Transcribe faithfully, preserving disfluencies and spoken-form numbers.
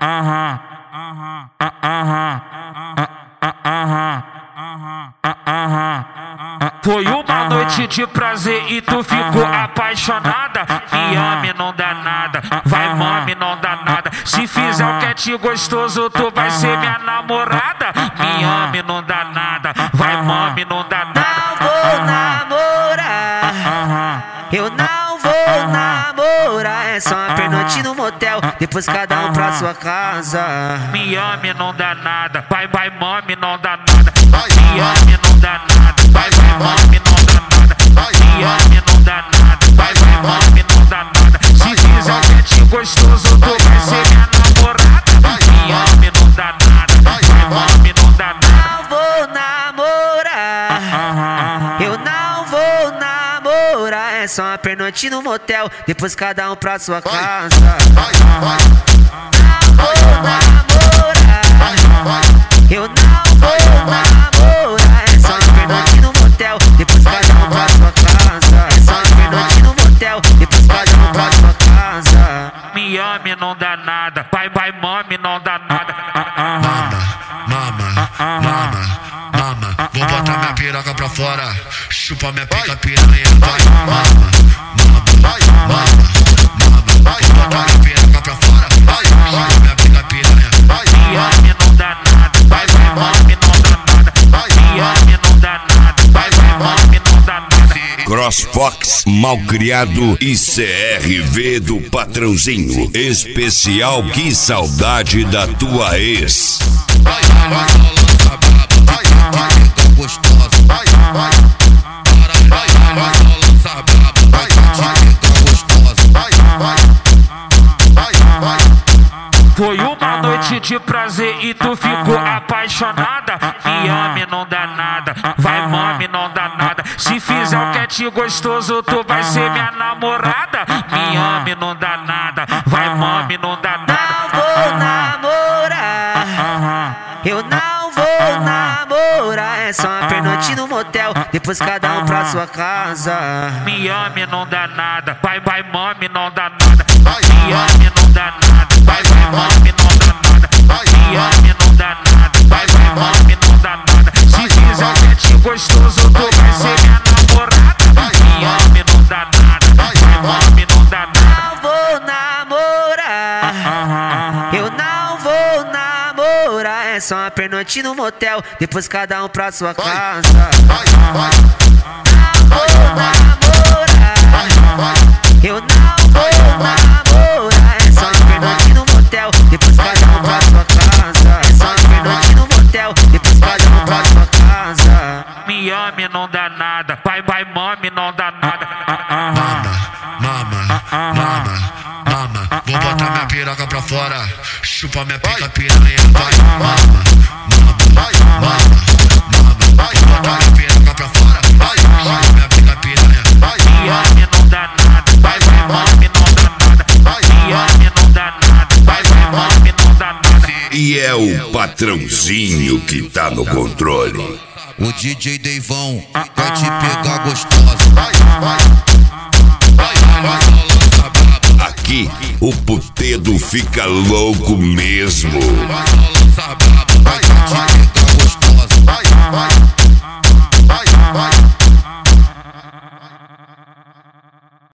aham, aham, aham, aham. Foi uma noite de prazer e tu ficou apaixonada. Me ame, não dá nada. Vai, mame, não dá nada. Se fizer o que é te gostoso, tu vai ser minha namorada. Me ame, não dá nada. Vai, mame, não dá nada. Não vou namorar, eu não vou namorar. É só uma pernoite no motel, depois cada um pra sua casa. Me ame, não dá nada. Vai, vai, mame, não dá nada. Me ame, não dá nada. Vai, vai, mame, não dá nada. Me ame, não dá nada. Vai, vai, mame, não dá nada. Se fizer o que é te gostoso, tu vai ser minha namorada. Me ame, não dá nada. Vai, mame, não dá nada. Não vou namorar, eu não vou namorar. É só uma pernoite no motel, depois cada um pra sua casa. Não vou namorar, eu não vou namorar. É só uma pernoite no motel, depois cada um pra sua casa. É só uma pernoite no motel, depois cada um pra sua casa. Me ame, não dá nada. Vai, vai, mame, não dá nada. Mama, mama, mama, vou botar minha piroca pra fora, chupa minha pica piranha, vai, mama, mama, mama, mama, vou botar minha piroca pra fora, chupa minha pica piranha. Me ame, não dá nada. Vai, vai, mame, não dá nada. Me ame, não dá nada. Vai, vai, mame, não dá nada. CrossFox, Malcriado e C R V do Patrãozinho. Especial Que Saudade da Tua Ex. Vai, vai, vai, só lança braba, vai, vai, fica gostosa. Vai, vai, vai, vai, vai, só lança braba, vai, vai, fica gostosa. Vai, vai, vai, vai. Foi uma noite de prazer e tu ficou apaixonada. Me ame, não dá nada. Vai, mame, não dá nada. Se fizer o que é te gostoso, tu vai ser minha namorada. Me ame, não dá nada. Vai, mame, não dá nada. Não vou namorar, eu não vou namorar. É só uma pernoite no motel, depois cada um pra sua casa. Me ame, não dá nada. Vai, vai, mame, não dá nada. Me ame, não dá nada. Vai, vai, mame, não dá nada. Me ame, não dá nada. Vai, vai, mame, não dá nada. Se fizer o que é te gostoso, tu vai ser minha namorada. Me ame, não dá nada. Vai, mame, não dá nada. Não vou namorar, eu não vou namorar. É só uma pernoite no motel, depois cada um pra sua casa. Não vou namorar, eu não vou namorar. É só uma pernoite no motel, depois cada um pra sua casa. É só uma pernoite no motel, depois cada um pra sua casa. Me ame, não dá nada. Vai, vai, mame, não dá nada. Mama, mama, mama, vou botar minha piroca pra fora, chupa minha pica piranha, vai, mama, mama, mama, mama, vou botar minha piroca pra fora, chupa minha pica piranha. Me ame, não dá nada. Vai, vai, mame, não dá nada. Me ame, não dá nada. Vai, vai, mame, não dá nada. E é o Patrãozinho que tá no controle. O D J Deivão vai te pegar gostosa. Aqui o putedo fica louco mesmo. Vai, só lança braba, vai te pegar